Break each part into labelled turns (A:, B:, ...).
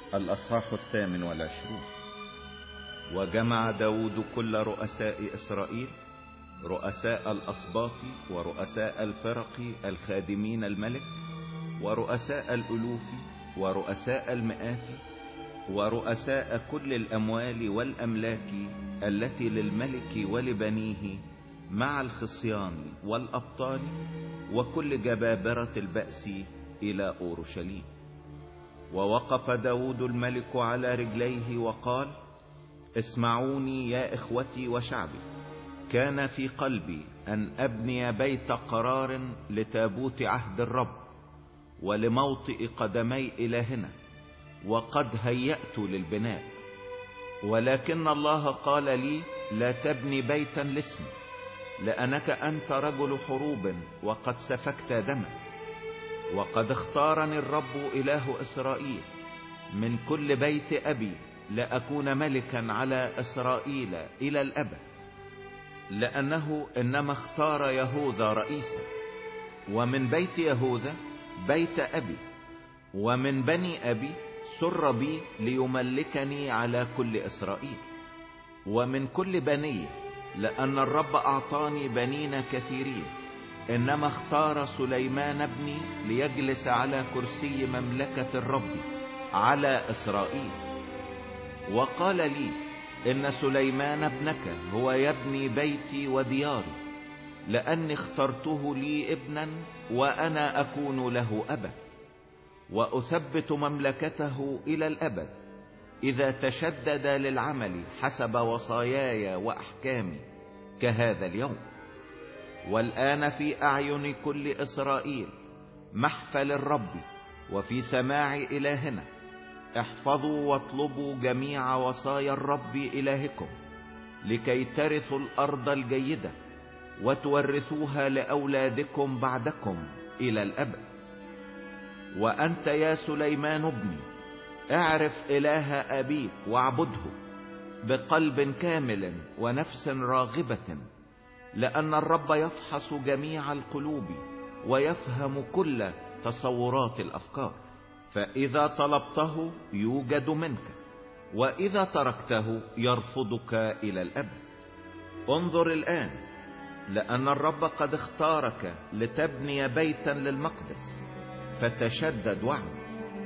A: الأصحاح 28. وجمع داود كل رؤساء إسرائيل، رؤساء الأسباط ورؤساء الفرق الخادمين الملك، ورؤساء الألوف ورؤساء المئات، ورؤساء كل الأموال والأملاك التي للملك ولبنيه، مع الخصيان والأبطال وكل جبابرة البأس إلى أورشليم. ووقف داود الملك على رجليه وقال: اسمعوني يا إخوتي وشعبي. كان في قلبي أن أبني بيت قرار لتابوت عهد الرب ولموطئ قدمي إلهنا، وقد هيأت للبناء. ولكن الله قال لي: لا تبني بيتا لاسمي، لأنك أنت رجل حروب وقد سفكت دما. وقد اختارني الرب إله إسرائيل من كل بيت أبي لأكون ملكا على إسرائيل إلى الأبد، لأنه إنما اختار يهوذا رئيسا، ومن بيت يهوذا بيت أبي، ومن بني أبي سر بي ليملكني على كل إسرائيل. ومن كل بني، لأن الرب أعطاني بنين كثيرين، إنما اختار سليمان ابني ليجلس على كرسي مملكة الرب على إسرائيل. وقال لي: إن سليمان ابنك هو يبني بيتي ودياري، لأني اخترته لي ابنا وأنا أكون له أبا، وأثبت مملكته إلى الأبد إذا تشدد للعمل حسب وصاياي وأحكامي كهذا اليوم. والآن في أعين كل إسرائيل محفل الرب وفي سماع إلهنا، احفظوا واطلبوا جميع وصايا الرب إلهكم، لكي ترثوا الأرض الجيدة وتورثوها لأولادكم بعدكم إلى الأبد. وأنت يا سليمان ابني، اعرف إله أبيك واعبده بقلب كامل ونفس راغبة، لأن الرب يفحص جميع القلوب ويفهم كل تصورات الأفكار. فإذا طلبته يوجد منك، وإذا تركته يرفضك إلى الأبد. انظر الآن، لأن الرب قد اختارك لتبني بيتا للمقدس، فتشدد واعمل.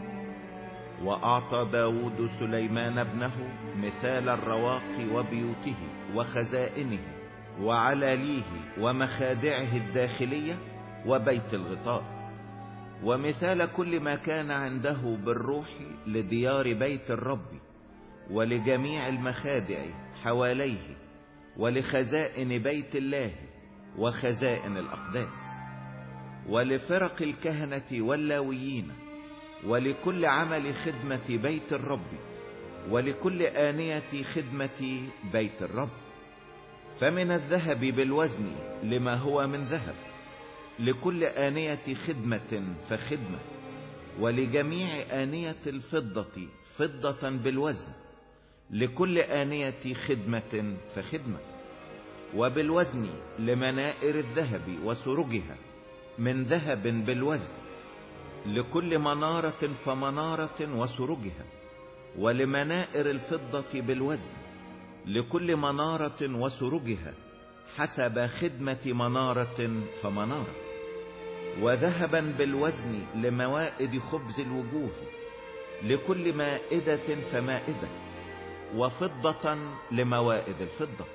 A: وأعطى داود سليمان ابنه مثال الرواق وبيوته وخزائنه وعلاليه ومخادعه الداخلية وبيت الغطاء، ومثال كل ما كان عنده بالروح لديار بيت الرب، ولجميع المخادع حواليه، ولخزائن بيت الله وخزائن الأقداس، ولفرق الكهنة واللاويين، ولكل عمل خدمة بيت الرب، ولكل آنية خدمة بيت الرب. فمن الذهب بالوزن لما هو من ذهب، لكل آنية خدمة فخدمة، ولجميع آنية الفضة فضة بالوزن، لكل آنية خدمة فخدمة. وبالوزن لمنائر الذهب وسرجها من ذهب بالوزن، لكل منارة فمنارة وسرجها، ولمنائر الفضة بالوزن، لكل منارة وسرجها حسب خدمة منارة فمنارة. وذهبا بالوزن لموائد خبز الوجوه، لكل مائدة فمائدة، وفضة لموائد الفضة.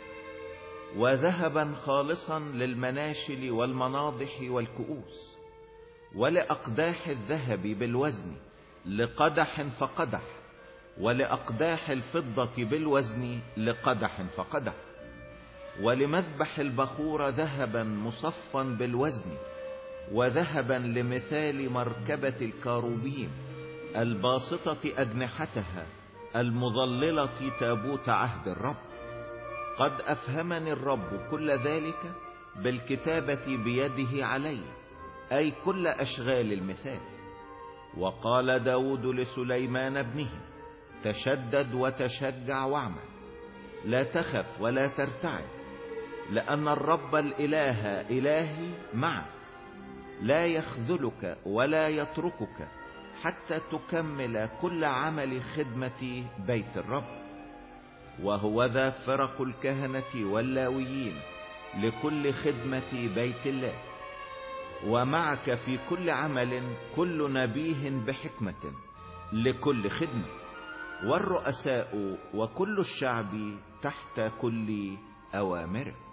A: وذهبا خالصا للمناشل والمناضح والكؤوس، ولأقداح الذهب بالوزن لقدح فقدح، ولأقداح الفضة بالوزن لقدح فقدح. ولمذبح البخور ذهبا مصفا بالوزن، وذهبا لمثال مركبة الكاروبيم الباسطة أجنحتها المظللة تابوت عهد الرب. قد أفهمني الرب كل ذلك بالكتابة بيده علي، أي كل أشغال المثال. وقال داود لسليمان ابنه: تشدد وتشجع واعمل، لا تخف ولا ترتعب، لأن الرب الإله إلهي معك، لا يخذلك ولا يتركك حتى تكمل كل عمل خدمة بيت الرب. وهو ذا فرق الكهنة واللاويين لكل خدمة بيت الله، ومعك في كل عمل كل نبيه بحكمة لكل خدمة، والرؤساء وكل الشعب تحت كل أوامره.